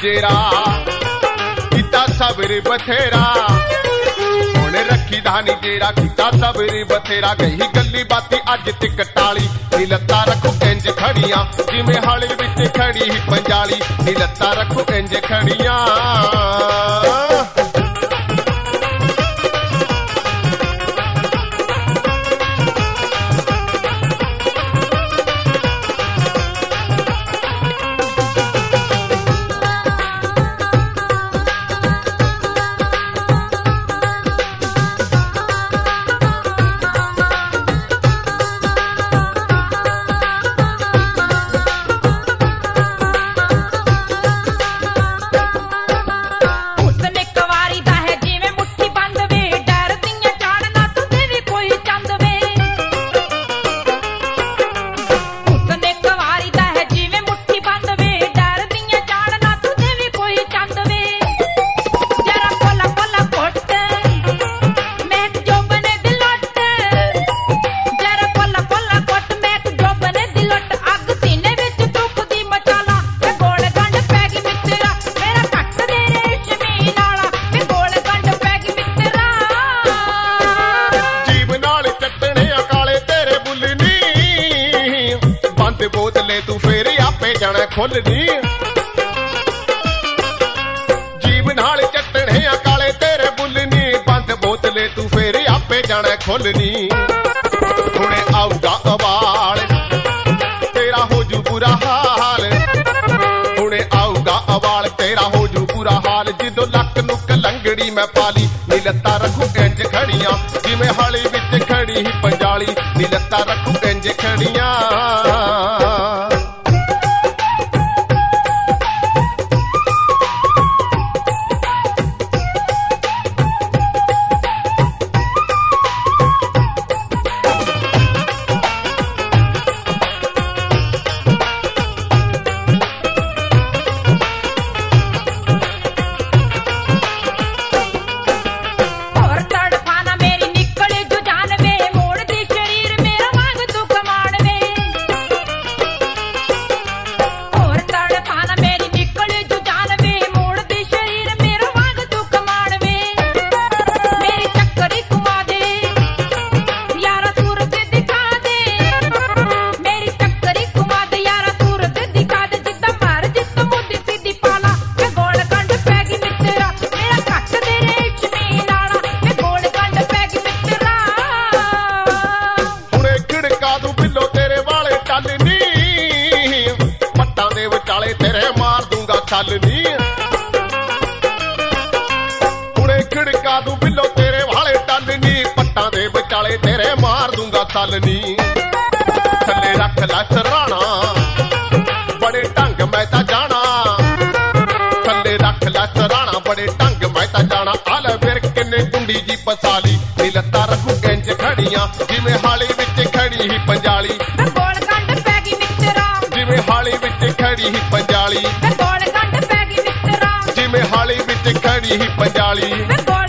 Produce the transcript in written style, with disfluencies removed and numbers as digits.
जेरा किता सबरी बथेरा हुण रखी धानी जेरा किता सबरी बथेरा गई गली बाती अज तिक टाली नी लत्ता रखो इंज खड़ियां जिवें हाले विच खड़ी ही पंजाली नी लत्ता रखो इंज खड़ियां बोतले तू फेर आपे जाना खोलनी जीव नाल चटने काले तेरे बुलनी बंद बोतले तू फेर आपे जाना खोलनी हुणे आऊगा अवाल तेरा हो जू बुरा हाल हुणे आऊगा अवाल तेरा हो जू बुरा हाल जिदों लक नुक लंगड़ी मैं पाली नी लत्ता रखू इंज खड़ियां जिवें हाली विच खड़ी ही पंजाली नी लत्ता रखू इंज खड़ियां तेरे मार दूंगा छलनी हुणे खिड़का दू बिलो तेरे वाले टलनी पट्टा दे विचाले तेरे मार दूंगा छलनी थले रख लै सराणा बड़े ढंग मैं ता जाना थले रख लै सराणा बड़े ढंग मैं ता जाना आल फिर किन्ने कुंडी जी पसाली नी लत्ता रखू इंज खड़ियां जिवें हाली विच खड़ी ही पंजाली जिवें हाली विच खड़ी ही पंजाली जिवें हाली विच खड़ी ही पंजाली।